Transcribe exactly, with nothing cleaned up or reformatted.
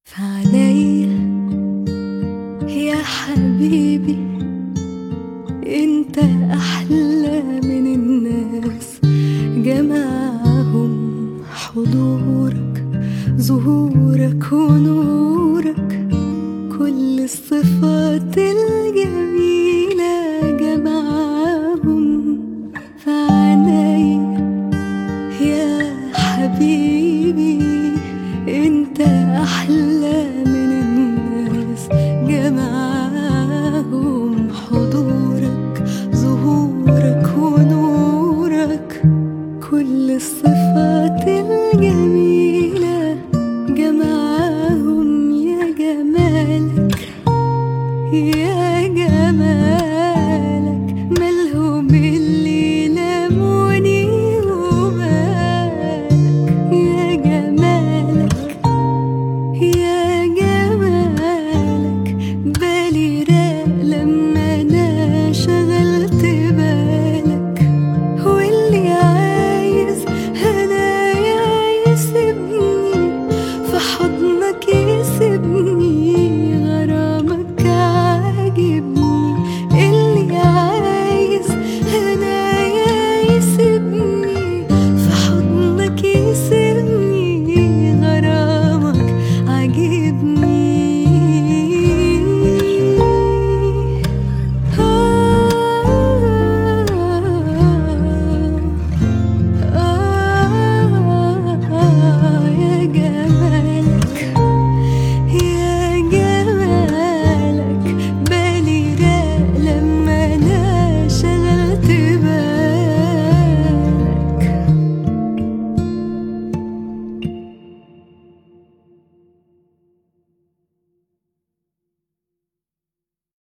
فعليا يا حبيبي انت احلى من الناس، جمعهم حضورك ظهورك ونورك، كل الصفات الجميلة جمعهم. فعليا يا حبيبي انت احلى من الناس، جمعهم حضورك ظهورك ونورك، كل الصفات الجميلة جمعهم. يا جمالك يا